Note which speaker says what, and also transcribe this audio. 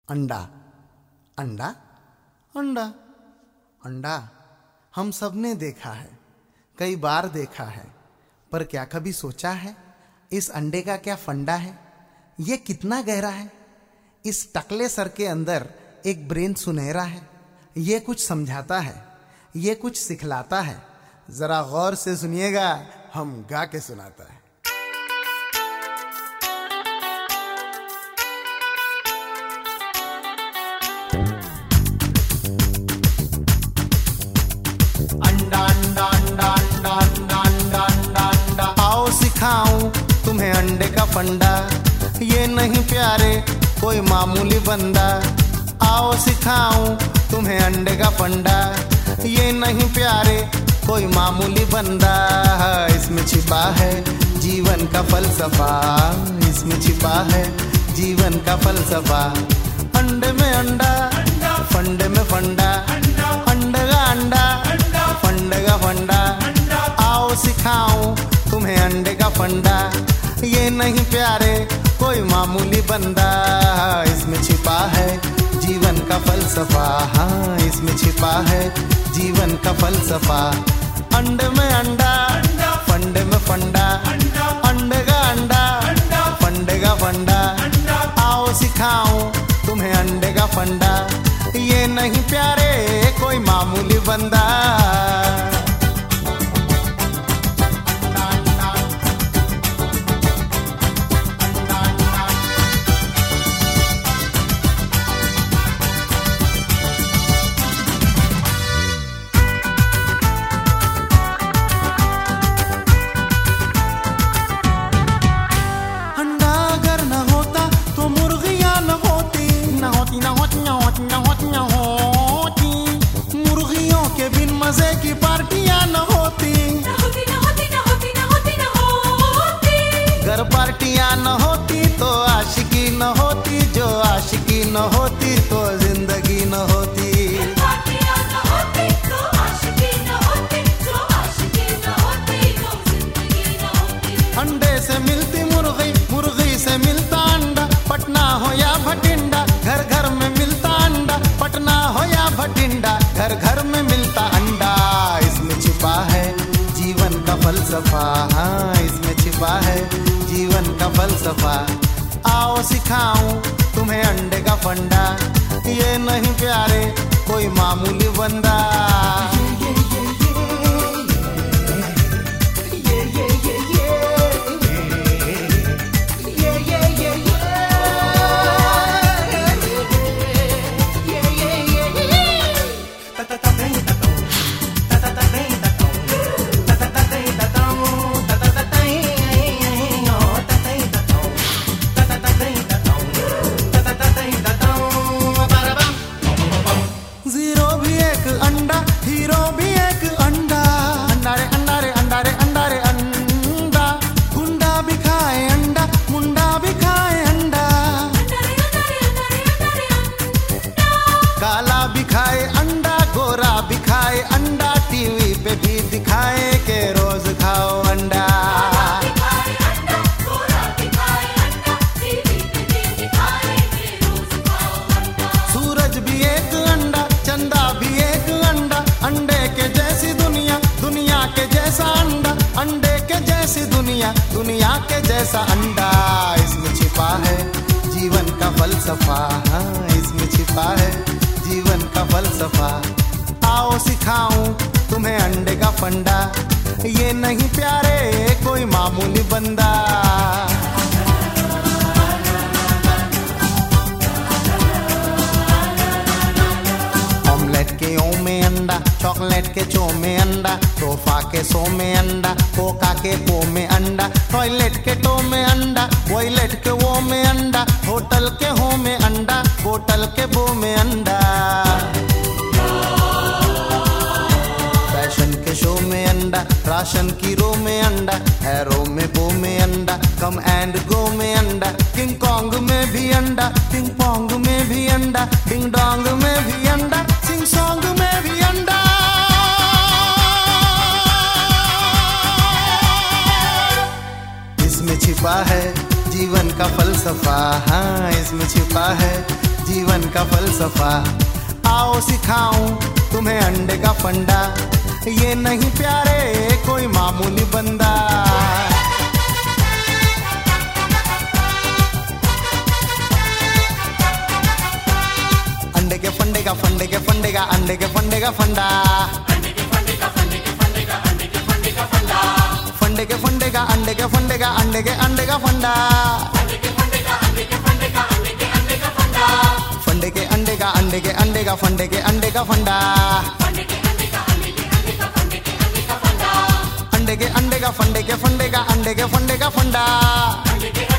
Speaker 1: अंडा अंडा अंडा अंडा हम सब ने देखा है, कई बार देखा है, पर क्या कभी सोचा है इस अंडे का क्या फंडा है? ये कितना गहरा है? इस टकले सर के अंदर एक ब्रेन सुनहरा है। ये कुछ समझाता है, ये कुछ सिखलाता है। जरा गौर से सुनिएगा, हम गा के सुनाता है। अंडा अंडा अंडा अंडा अंडा अंडा अंडा अंडा, आओ सिखाऊं तुम्हें अंडे का फंडा। ये नहीं प्यारे कोई मामूली बंदा, आओ सिखाऊं तुम्हें अंडे का फंडा। ये नहीं प्यारे कोई मामूली बंदा, इसमें छिपा है जीवन का फलसफा, इसमें छिपा है जीवन का फलसफा। अंडे में अंडा, फंडे में फंडा, अंडे का अंडा, फंडे का फंडा। आओ सिखाऊं तुम्हें अंडे का फंडा। ये नहीं प्यारे कोई मामूली बंदा, इसमें छिपा है जीवन का फलसफा, हाँ इसमें छिपा है जीवन का फलसफा। अंडे में अंडा, फंडे में फंडा, अंडे का अंडा, फंडे का फंडा। आओ सिखाऊं तुम्हें अंडे का फंडा। ये नहीं प्यारे कोई मामूली बंदा। मुर्गियों के बिन मजे की पार्टियां न होती, घर पार्टियां न होती तो आशिकी न होती, जो आशिकी न होती तो जिंदगी न होती। अंडे से मिलती मुर्गी, मुर्गी से मिलता अंडा, पटना हो या भटिंडा, घर घर में मिलता अंडा, पटना हो या भटिंडा, घर घर में मिलता अंडा। इसमें छिपा है जीवन का फलसफा, हाँ इसमें छिपा है जीवन का फलसफा। आओ सिखाऊं तुम्हें अंडे का फंडा। ये नहीं प्यारे कोई मामूली बंदा। काला भी खाए अंडा, गोरा भी खाए अंडा, टीवी पे भी दिखाए के रोज खाओ अंडा। सूरज भी एक अंडा, चंदा भी एक अंडा, अंडे के जैसी दुनिया, दुनिया के जैसा अंडा, अंडे के जैसी दुनिया, दुनिया के जैसा अंडा। इसमें छिपा है जीवन का फलसफा, हाँ इसमें छिपा है जीवन का फलसफा। आओ सिखाऊं तुम्हें अंडे का फंडा। ये नहीं प्यारे कोई मामूली बंदा। ऑमलेट के ओ में अंडा, चॉकलेट के चो में अंडा, तोहफा के सो में अंडा, कोका के को में अंडा, टॉयलेट के टो में अंडा, वॉयलेट के वो में अंडा, होटल के हो में अंडा, बोतल के बो में अंडा। फैशन के शो में अंडा, राशन की रो में अंडा, एरो में बो में अंडा, कम एंड गो में अंडा, किंग कॉन्ग में भी अंडा, पिंग पोंग में भी अंडा, डिंग डोंग में भी अंडा, सिंग सॉन्ग में भी अंडा। इसमें छिपा है जीवन का फलसफा, हाँ इसमें छिपा है जीवन का फलसफा। आओ सिखाऊं तुम्हें अंडे का फंडा, ये नहीं प्यारे कोई मामूली बंदा। अंडे के फंडे का फंडे के फंडे का अंडे के फंडे का फंडा,
Speaker 2: अंडे के फंडे का फंडे के फंडे का अंडे के फंडे का फंडा,
Speaker 1: फंडे के फंडे का अंडे के फंडे का अंडे के अंडे का फंडा,
Speaker 2: अंडे के फंडे का अंडे के फंडे का अंडे के अंडे का फंडा,
Speaker 1: फंडे के अंडे का अंडे के अंडे का फंडे के अंडे का फंडा,
Speaker 2: अंडे के अंडे का अंडे के अंडे का फंडे के अंडे का फंडा,
Speaker 1: अंडे के अंडे का फंडे के फंडे का अंडे के फंडे का फंडा।
Speaker 2: अंडे के